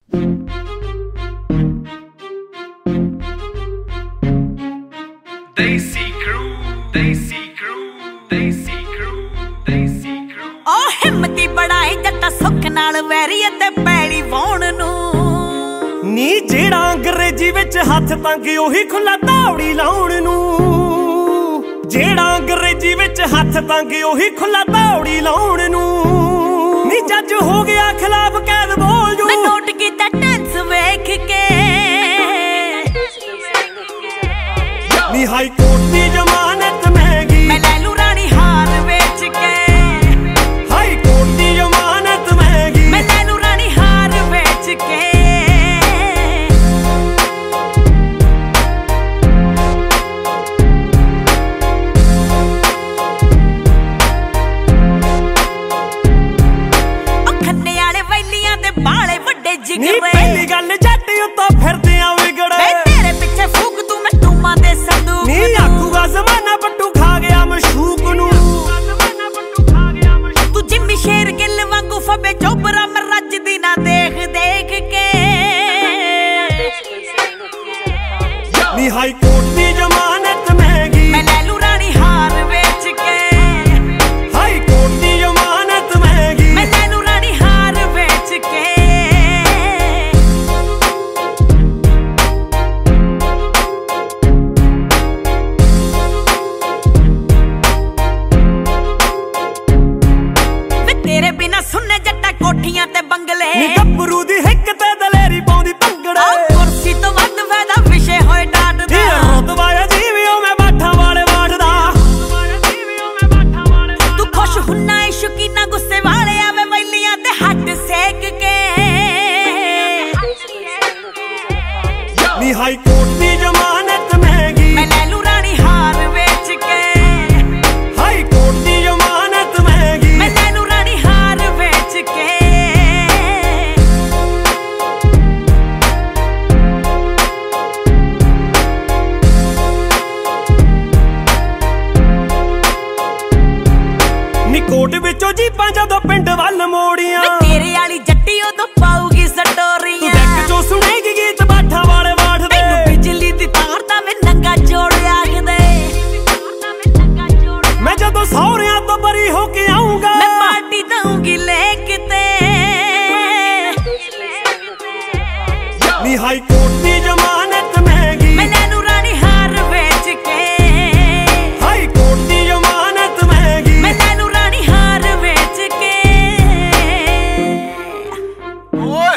Desi crew, Desi crew, Desi crew, Desi crew। ओ हिम्मती बढ़ाई जट्टा सुख नाल वैरी ते पैड़ी वाउण नू नी जेड़ा अंग्रेजी विच हथ तंग ओही खुला धावड़ी लाउण नू जेड़ा अंग्रेजी विच हथ तंग ओही खुला धावड़ी लाउण नू नी जज हो गया खिलाफ कैद बोल जू मैं नोट कीता टेंस वेख के नी हाई कोर्ट दी जमानत महंगी मैं ले लूं रानी हार बेच के हाई कोर्ट दी जमानत महंगी मैं ले लूं रानी हार बेच के खन्ने वाले वैलियां दे बाले वड्डे नी जिगरे पहली गल जट उत्तों फिरदे आ विगड़े मैं तेरे पीछे फूक दूं मैं टूमा दे संदूक नी आखूगा जमाना पट्टू खा गया मशूक नू तू जिम्मी शेर गिल वांगू फबे चोबरा मैं रजदी ना देख देख के नी हाई कोर्ट दी जमानत महंगी मैं ले लूं रानी हार बेच के हाई कोर्ट दी जमानत महंगी मैं ले लूं रानी हार बेच के वे तेरे बिना सुनने जट्टा कोठियां ते बंगले नी गब्बरू दी हिक ते दलेरी पाउंदी भंगड़े आ कुर्सी तो वध फायदा विषय होए डाट नी दा रुतबाया जीवियो मैं बाठा वाले वाटदा तू खुश हुन्ना है शौकीना गुस्से वाले आवे वैलियां ते हट सेक के नी हाई कोर्ट दी जमानत महंगी मैं ले लूं रानी हार बेच के हाई कोर्ट दी जमानत महंगी मैं ले लूं रानी हार बेच के नी कोट विचों जीपां जदों पिंड वल मोड़ियां वे तेरे वाली जट्टी उदों पाऊगी तू सटोरियां डेक चों सुनेगी गीत बाठा वाले वाटदे मैनू बिजली दी तार दा मैं नंगा जोड़ आखदे मैं जदों सौहरियां तो बरी हो के आऊंगा मैं पार्टी दूंगी लेकते नी हाई कोर्ट दी जमानत महंगी मैं ले लूं रानी हार बेच के हाई कोर्ट दी जमानत महंगी मैं ले लूं रानी हार बेच के ओए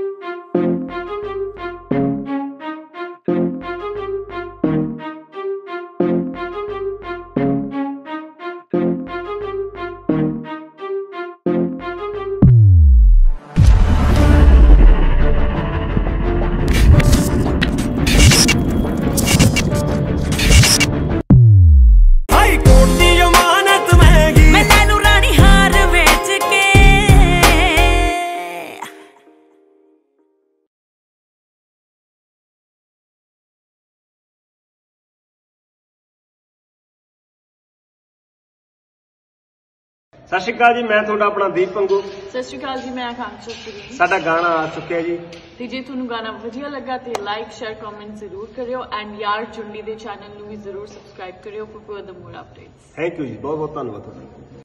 हाई कोर्ट दी जमानत महंगी मैं ले लूं रानी हार बेच के ਸਤਿ ਸ਼੍ਰੀ ਅਕਾਲ ਜੀ ਮੈਂ ਤੁਹਾਡਾ ਆਪਣਾ ਦੀਪ ਪੰਗੂ ਸਤਿ ਸ਼੍ਰੀ ਅਕਾਲ ਜੀ ਮੈਂ ਆਕਾਂक्षा ਸੁਰੀ ਸਾਡਾ ਗਾਣਾ ਆ ਚੁੱਕਿਆ ਜੀ ਤੇ ਜੇ ਤੁਹਾਨੂੰ ਗਾਣਾ ਵਧੀਆ ਲੱਗਾ ਤੇ ਲਾਈਕ ਸ਼ੇਅਰ ਕਮੈਂਟ ਜ਼ਰੂਰ ਕਰਿਓ ਐਂਡ ਯਾਰ ਚੁੰਡੀ ਦੇ ਚੈਨਲ ਨੂੰ ਵੀ ਜ਼ਰੂਰ ਸਬਸਕ੍ਰਾਈਬ ਕਰਿਓ for further more updates thank you ਜੀ ਬਹੁਤ ਬਹੁਤ ਧੰਨਵਾਦ ਤੁਹਾਡਾ